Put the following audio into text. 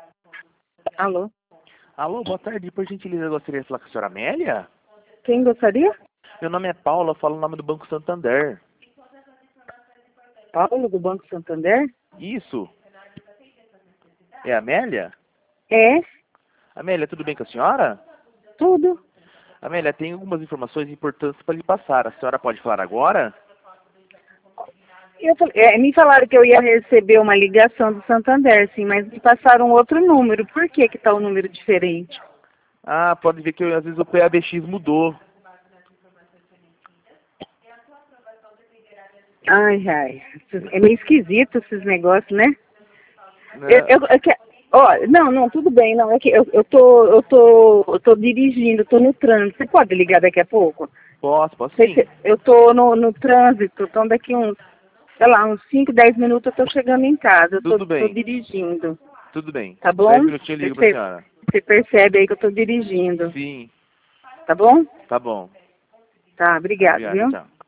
Alô? Alô, boa tarde. Por gentileza, eu gostaria de falar com a senhora Amélia? Quem gostaria? Meu nome é Paulo, eu falo o nome do Banco Santander. Paulo, do Banco Santander? Isso. É a Amélia? É, Amélia, tudo bem com a senhora? tudo. Amélia, tem algumas informações importantes para lhe passar. A senhora pode falar agora? Me falaram que eu ia receber uma ligação do Santander, sim, mas me passaram outro número. Por que que tá um número diferente? Ah, pode ver que às vezes o PABX mudou. Ai, ai. É meio esquisito esses negócios, né? Né? Não, tudo bem, não. É que eu tô dirigindo, tô no trânsito. Você pode ligar daqui a pouco? Posso sim. Eu tô no trânsito, então daqui uns, sei lá, uns 5, 10 minutos eu tô chegando em casa. Tudo Tô bem, dirigindo, tudo bem. tá Uns 10 bom? minutinhos eu ligo pra senhora. Você percebe aí que eu tô dirigindo, Sim, tá bom? tá bom. Tá, obrigado, Obrigado, viu? tchau.